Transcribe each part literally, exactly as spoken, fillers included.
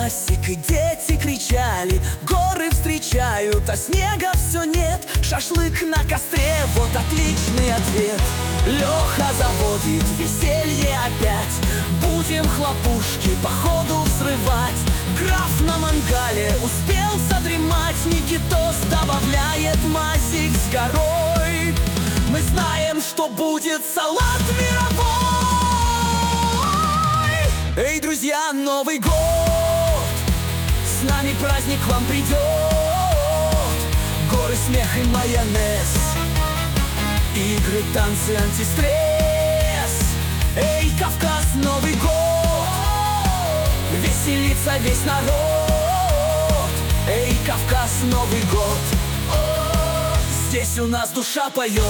часик, и дети кричали: горы встречают, а снега все нет. Шашлык на костре, вот отличный ответ. Леха заводит веселье опять. Будем хлопушки по ходу взрывать. Граф на мангале успел задремать. Никитос добавляет мазик с горой. Мы знаем, что будет салат мировой. Эй, друзья, Новый год! С нами праздник вам придет. Горы, смех и майонез, игры, танцы, антистресс. Эй, Кавказ, Новый год! Веселится весь народ. Эй, Кавказ, Новый год! Здесь у нас душа поет.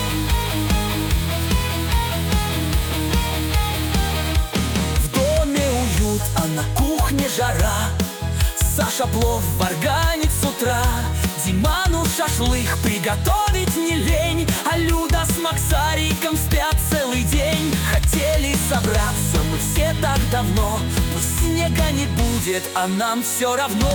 В доме уют, а на кухне жара. Саша плов варганит с утра. Диману шашлык приготовить не лень. А Люда с Максариком спят целый день. Хотели собраться мы все так давно, но снега не будет, а нам все равно.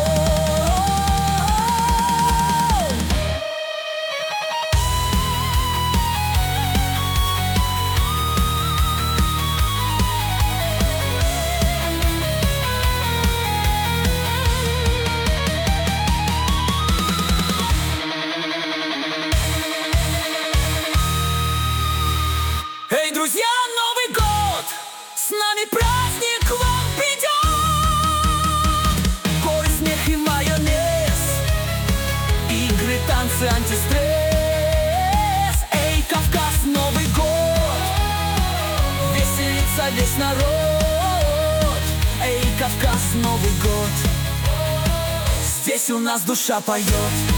Эй, друзья, Новый год! С нами праздник вам придет. Горы, смех и майонез, игры, танцы, антистресс. Эй, Кавказ, Новый год! Веселится весь народ. Эй, Кавказ, Новый год! Здесь у нас душа поет.